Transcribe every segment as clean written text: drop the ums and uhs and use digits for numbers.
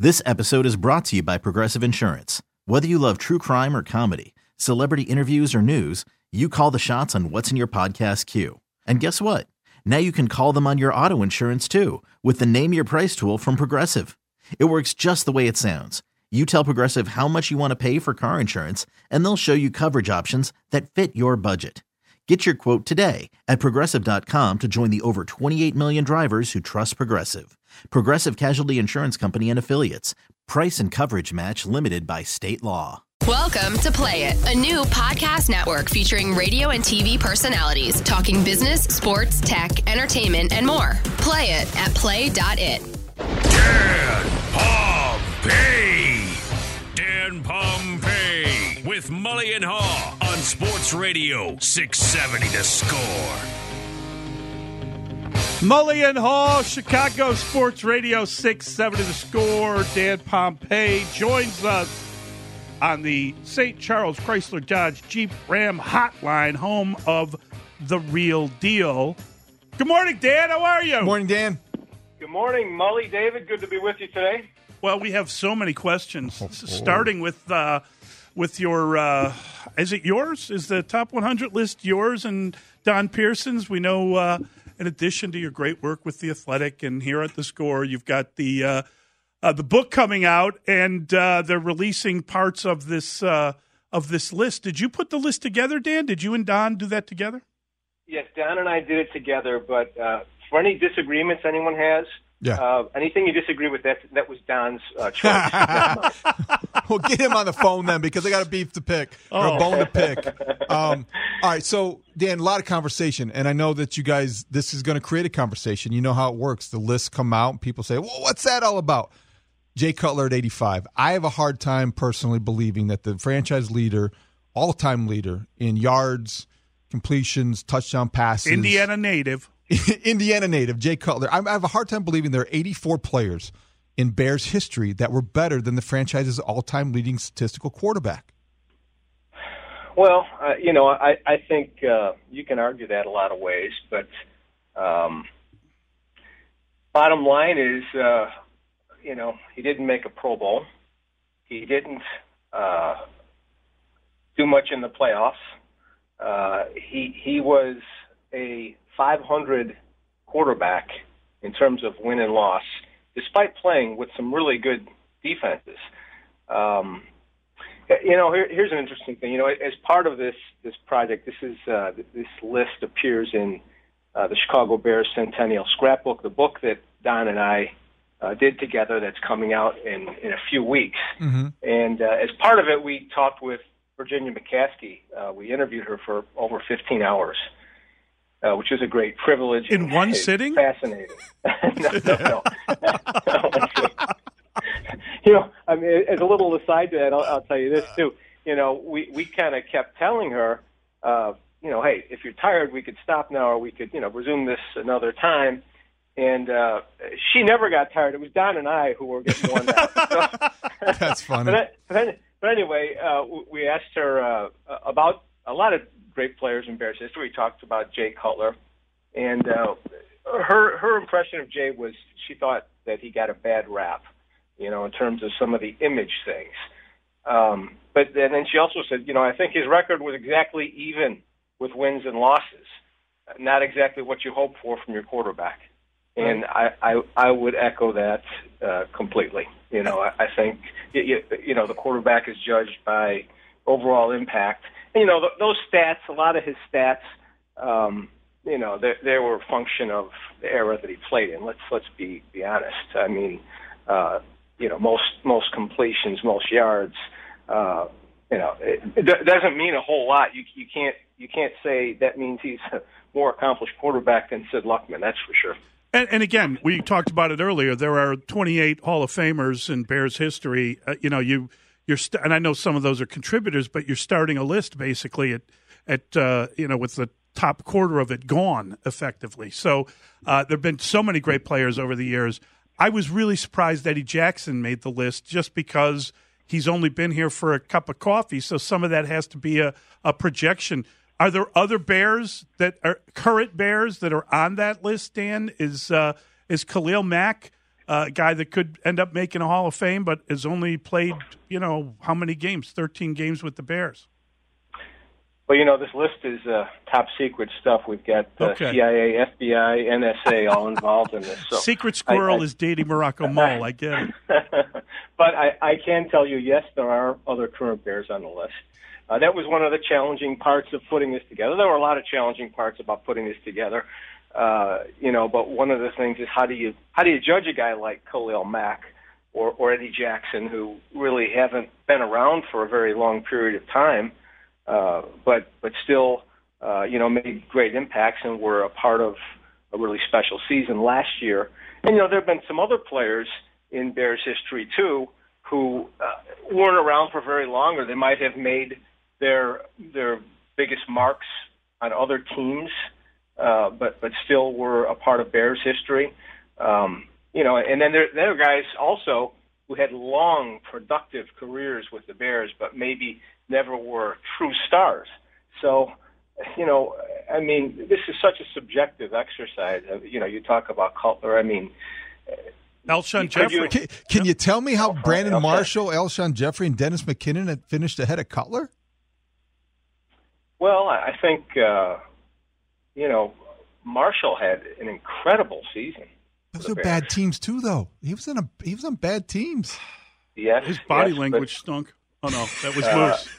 This episode is brought to you by Progressive Insurance. Whether you love true crime or comedy, celebrity interviews or news, you call the shots on what's in your podcast queue. And guess what? Now you can call them on your auto insurance too with the Name Your Price tool from Progressive. It works just the way it sounds. You tell Progressive how much you want to pay for car insurance, and they'll show you coverage options that fit your budget. Get your quote today at Progressive.com to join the over 28 million drivers who trust Progressive. Progressive Casualty Insurance Company and Affiliates. Price and coverage match limited by state law. Welcome to Play It, a new podcast network featuring radio and TV personalities talking business, sports, tech, entertainment, and more. Play it at play.it. Dan Pompey. Dan Pompey with Mully and Haw on Sports Radio 670 The Score. Mully and Haw, Chicago Sports Radio 670 The Score. Dan Pompey joins us on the St. Charles Chrysler Dodge Jeep Ram hotline, home of The Real Deal. Good morning, Dan. How are you? Good morning, Dan. Good morning, Mully. David, good to be with you today. Well, we have so many questions, starting with your, is it yours? Is the top 100 list yours and Don Pearson's? We know, in addition to your great work with The Athletic and here at The Score, you've got the book coming out, and they're releasing parts of this list. Did you put the list together, Dan? Did you and Don do that together? Yes, Don and I did it together, but for any disagreements anyone has, anything you disagree with, that was Don's choice. We'll get him on the phone then, because I got a beef to pick, or a bone to pick. All right, so, Dan, a lot of conversation, and I know that you guys, this is going to create a conversation. You know how it works. The lists come out, and people say, well, what's that all about? Jay Cutler at 85. I have a hard time personally believing that the franchise leader, all-time leader in yards, completions, touchdown passes. Indiana native, Jay Cutler. I have a hard time believing there are 84 players in Bears history that were better than the franchise's all-time leading statistical quarterback. Well, I think you can argue that a lot of ways, but bottom line is, he didn't make a Pro Bowl. He didn't do much in the playoffs. He was a 500 quarterback in terms of win and loss, despite playing with some really good defenses. Here's an interesting thing. As part of this project, this list appears in the Chicago Bears Centennial Scrapbook, the book that Don and I did together, that's coming out in a few weeks. Mm-hmm. And as part of it, we talked with Virginia McCaskey. We interviewed her for over 15 hours. Which was a great privilege. In one sitting? Fascinating. No. As a little aside to that, I'll tell you this, too. We kind of kept telling her, hey, if you're tired, we could stop now, or we could, resume this another time. And she never got tired. It was Don and I who were getting worn out. So, that's funny. But anyway, we asked her about a lot of great players in Bears history. We talked about Jay Cutler, and her impression of Jay was she thought that he got a bad rap, in terms of some of the image things. But then she also said, I think his record was exactly even with wins and losses, not exactly what you hope for from your quarterback. And I would echo that completely. I think the quarterback is judged by overall impact. Those stats, a lot of his stats, they were a function of the era that he played in. Let's be honest. I mean, most completions, most yards. It doesn't mean a whole lot. You can't say that means he's a more accomplished quarterback than Sid Luckman. That's for sure. And again, we talked about it earlier. There are 28 Hall of Famers in Bears history. And I know some of those are contributors, but you're starting a list basically at with the top quarter of it gone effectively. So there have been so many great players over the years. I was really surprised Eddie Jackson made the list just because he's only been here for a cup of coffee. So some of that has to be a projection. Are there other Bears that are current Bears that are on that list, Dan? Is Khalil Mack a guy that could end up making a Hall of Fame, but has only played, how many games? 13 games with the Bears. Well, this list is top secret stuff. We've got CIA, FBI, NSA all involved in this. So Secret Squirrel is dating Morocco Mole. I get it. But I can tell you, yes, there are other current Bears on the list. That was one of the challenging parts of putting this together. There were a lot of challenging parts about putting this together. But one of the things is how do you judge a guy like Khalil Mack or Eddie Jackson, who really haven't been around for a very long period of time, but still made great impacts and were a part of a really special season last year. And there have been some other players in Bears history too who weren't around for very long, or they might have made their biggest marks on other teams. But still were a part of Bears history, and then there are guys also who had long, productive careers with the Bears, but maybe never were true stars. So, this is such a subjective exercise. You talk about Cutler. Alshon Jeffrey. Can you tell me how Brandon Marshall, Alshon Jeffrey, and Dennis McKinnon had finished ahead of Cutler? Well, I think. Marshall had an incredible season. Those are bad teams too, though. He was on bad teams. Yes, his body language stunk. Oh no, that was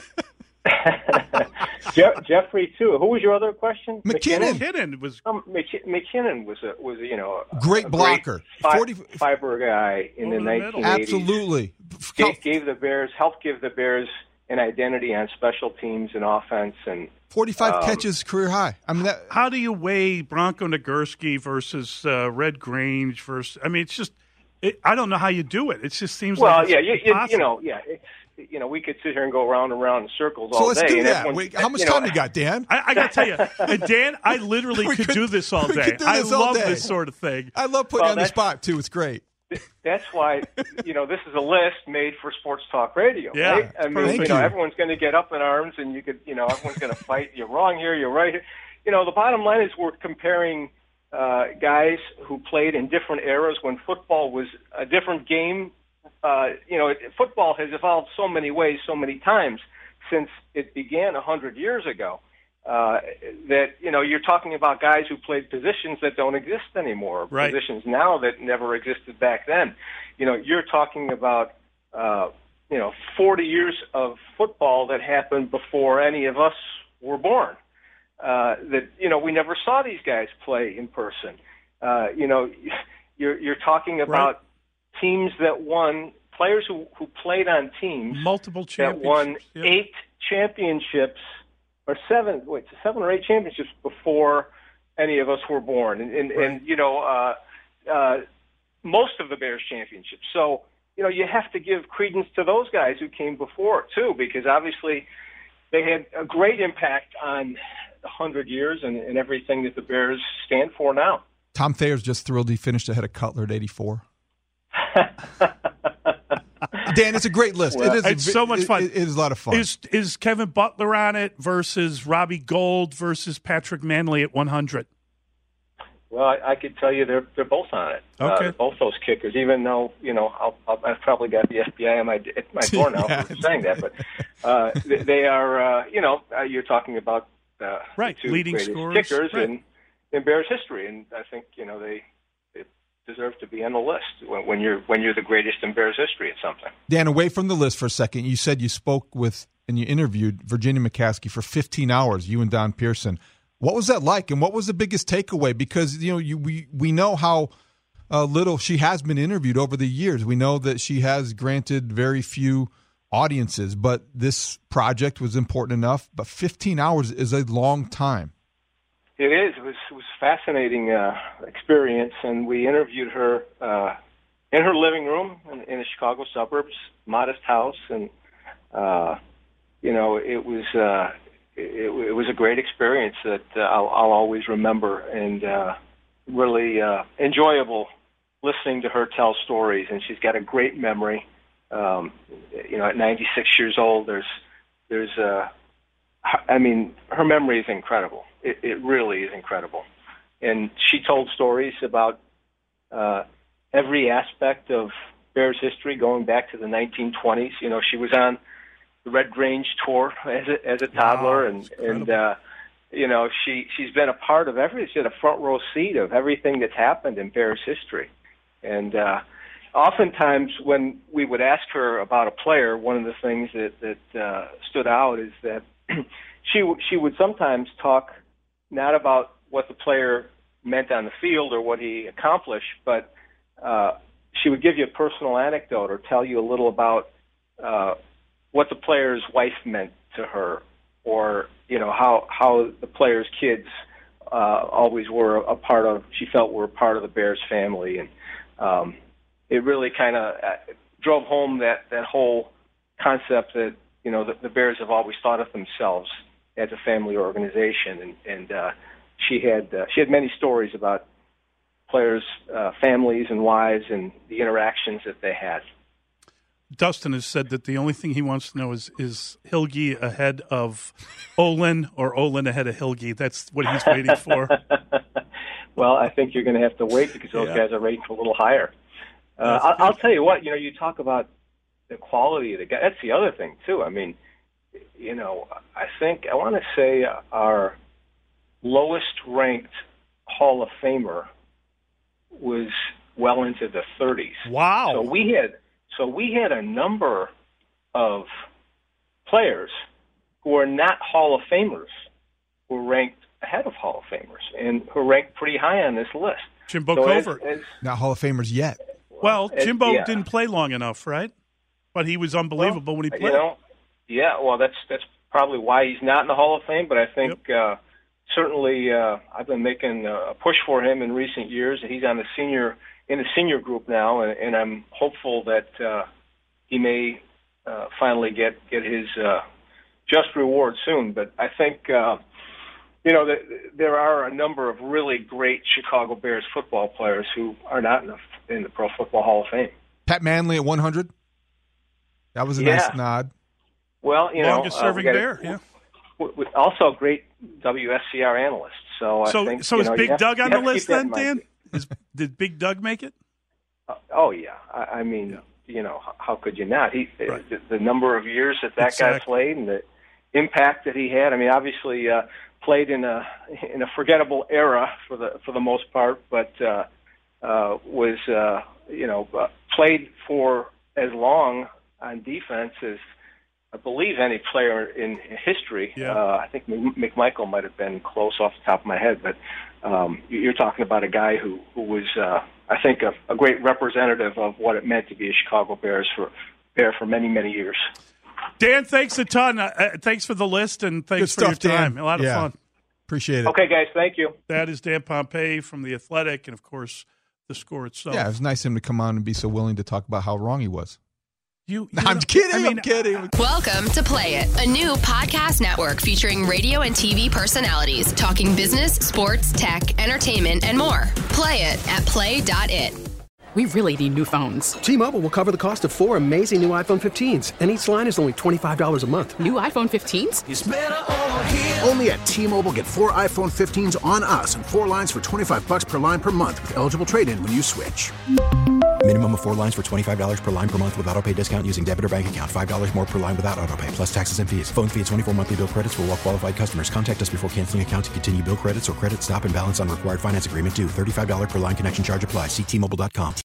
Moose. Jeffrey too. Who was your other question? McKinnon was. McKinnon was a great blocker, fiber guy in the 1980s. Absolutely, helped give the Bears an identity on special teams and offense, and 45 catches, career high. How do you weigh Bronco Nagurski versus Red Grange versus? It's just, I don't know how you do it. It just seems like we could sit here and go round and round in circles all day. So let's do that. How much time you got, Dan? I got to tell you, Dan, I literally could do this all day. I love this sort of thing. I love putting you on the spot too. It's great. That's why, this is a list made for Sports Talk Radio. Yeah, right? Everyone's going to get up in arms, and everyone's going to fight. You're wrong here. You're right here. The bottom line is we're comparing guys who played in different eras when football was a different game. Football has evolved so many ways, so many times since it began 100 years ago. That you're talking about guys who played positions that don't exist anymore, right. Positions now that never existed back then. You're talking about 40 years of football that happened before any of us were born. We never saw these guys play in person. You're talking about teams that won, players who played on teams multiple championships that won 8 championships. Or 7 or 8 championships before any of us were born, and most of the Bears championships. So you have to give credence to those guys who came before too, because obviously they had a great impact on 100 years and everything that the Bears stand for now. Tom Thayer's just thrilled he finished ahead of Cutler at 84. Dan, it's a great list. Well, it's so much fun. It is a lot of fun. Is Kevin Butler on it versus Robbie Gould versus Patrick Manley at 100? Well, I could tell you they're both on it. Okay, both those kickers. Even though I've probably got the FBI at my door now for saying that, but they are. You're talking about the two leading greatest scorers kickers in Bears history, and I think they deserve to be on the list when you're the greatest in Bears history at something. Dan, away from the list for a second, you said you spoke with and you interviewed Virginia McCaskey for 15 hours, you and Don Pearson. What was that like, and what was the biggest takeaway? Because we know how little she has been interviewed over the years. We know that she has granted very few audiences, but this project was important enough. But 15 hours is a long time. It is. It was fascinating experience, and we interviewed her in her living room in the Chicago suburbs, modest house, and it was a great experience that I'll always remember, and really enjoyable listening to her tell stories. And she's got a great memory. At 96 years old, her memory is incredible. It really is incredible. And she told stories about every aspect of Bears history going back to the 1920s. You know, she was on the Red Grange tour as a toddler, and you know, she's been a part of everything. She had a front row seat of everything that's happened in Bears history. And oftentimes when we would ask her about a player, one of the things that stood out is that she would sometimes talk not about what the player meant on the field or what he accomplished, but she would give you a personal anecdote or tell you a little about what the player's wife meant to her, or you know how the player's kids always were a part of. She felt were a part of the Bears family, and it really kind of drove home that whole concept that you know the Bears have always thought of themselves as a family organization, and she had many stories about players' families and wives and the interactions that they had. Dustin has said that the only thing he wants to know is Hilge ahead of Olin or Olin ahead of Hilge. That's what he's waiting for. Well, I think you're going to have to wait because those guys are rated a little higher. I'll tell you what, you know, you talk about the quality of the guy. That's the other thing, too. I mean, you know, I want to say our lowest-ranked Hall of Famer was well into the 30s. Wow. So we had a number of players who are not Hall of Famers who were ranked ahead of Hall of Famers and who are ranked pretty high on this list. Jimbo Covert. Not Hall of Famers yet. Well, Jimbo didn't play long enough, right? But he was unbelievable when he played. You know, yeah, well, that's probably why he's not in the Hall of Fame, but I think certainly I've been making a push for him in recent years. He's on in the senior group now, and I'm hopeful that he may finally get his just reward soon. But I think you know there are a number of really great Chicago Bears football players who are not in the Pro Football Hall of Fame. Pat Manley at 100. That was a nice nod. Well, you know, longest-serving Bear. Yeah. Also, great WSCR analyst. So I think, so is Big Doug on the list then, Dan? Did Big Doug make it? Oh yeah. I mean, you know, how could you not? The number of years that guy played and the impact that he had. I mean, obviously played in a forgettable era for the most part, but was played for as long on defense as I believe any player in history. Yeah. I think McMichael might have been close off the top of my head, but you're talking about a guy who was, I think, a great representative of what it meant to be a Chicago Bear for many, many years. Dan, thanks a ton. Thanks for the list, and thanks for your time. Dan. A lot of fun. Appreciate it. Okay, guys, thank you. That is Dan Pompei from The Athletic, and, of course, the score itself. Yeah, it was nice of him to come on and be so willing to talk about how wrong he was. I'm kidding. I'm kidding. Welcome to Play It, a new podcast network featuring radio and TV personalities talking business, sports, tech, entertainment, and more. Play it at play.it. We really need new phones. T-Mobile will cover the cost of 4 amazing new iPhone 15s, and each line is only $25 a month. New iPhone 15s? It's better over here. Only at T-Mobile, get 4 iPhone 15s on us and 4 lines for $25 per line per month with eligible trade-in when you switch. Minimum of 4 lines for $25 per line per month with autopay discount using debit or bank account. $5 more per line without autopay, plus taxes and fees. Phone fee at 24 monthly bill credits for well-qualified customers. Contact us before canceling account to continue bill credits or credit stop and balance on required finance agreement due. $35 per line connection charge applies. See T-Mobile.com.